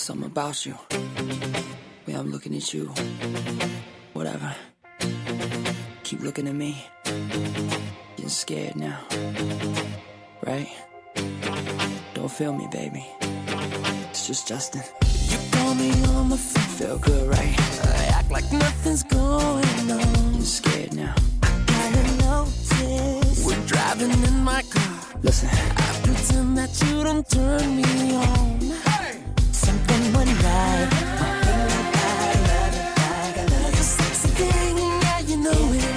Something about you. Way I'm looking at you. Whatever. Keep looking at me. Getting scared now. Right? Don't feel me, baby. It's just Justin. You call me on the phone. Feel good, right? I act like nothing's going on. You're scared now. I kinda notice. We're driving in my car. Listen. I pretend that you don't turn me on. Hey! Something went right. You're a sexy thing, yeah, you know it.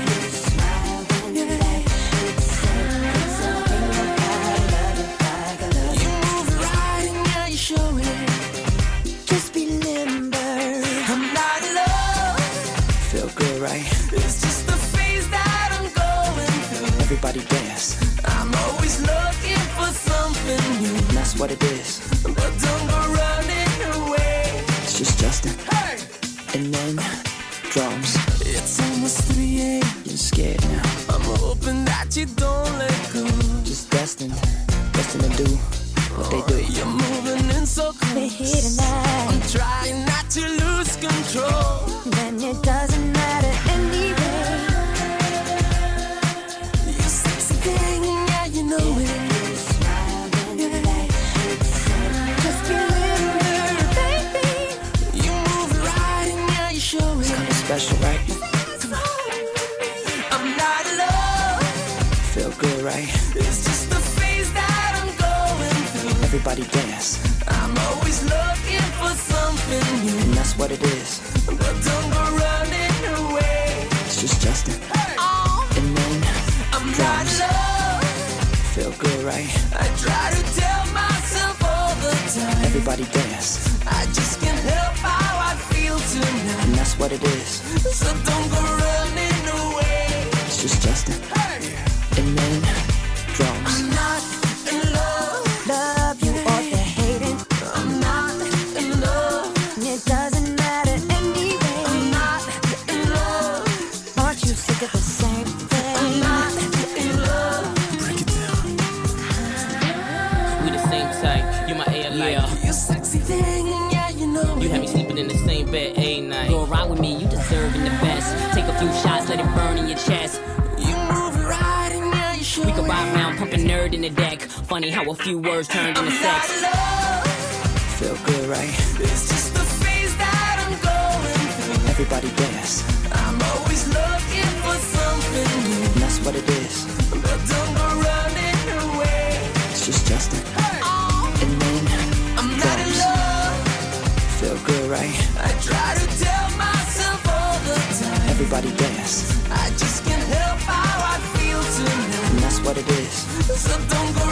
It's just the phase that I'm going through. Everybody dance. I'm always looking for something new. And that's what it is. But don't go running away. It's just Justin. Hey! And then drums. It's almost 3 a.m. You're scared now. I'm hoping that you don't let go. Just destined to do what they do. You're moving in so close. We're here tonight. I'm trying not to lose control. Then it doesn't matter anyway. You sexy thing, yeah, you know it. Just remember, baby. You move right and yeah, you show it. It's kinda special, right? I'm not alone. Feel good, right? It's just the phase that I'm going through. Everybody dance. I'm always looking for something new. And that's what it is. But don't go running away. It's just Justin. Hey! And then I'm drums. Not alone. Feel good, right? I try to tell myself all the time. Everybody dance. I just can't help how I feel tonight. And that's what it is. So don't go running away. It's just Justin. Hey! And then drums. I'm not in love. Love you or the hating. I'm not in love. It doesn't matter anyway. I'm not in love. Aren't you sick of the same thing? I'm not in love. Break it down. We the same type. You're my air light. Yeah. You sexy thing, yeah, you know. You had me sleeping in the same bed a night. Go ride with me, you deserving the best. Take a few shots, let it burn in your chest. You move right and yeah, you show. We could ride around, pumping nerd in the deck. Funny how a few words turned into sex. Feel good, right? It's just the phase that I'm going through. Everybody dance. I'm always looking for something new. And that's what it is. But don't go running away. It's just Justin. Hey! And then I'm not in love. Feel good, right? I try to tell myself all the time. Everybody dance. I just can't help how I feel tonight. And that's what it is. So don't go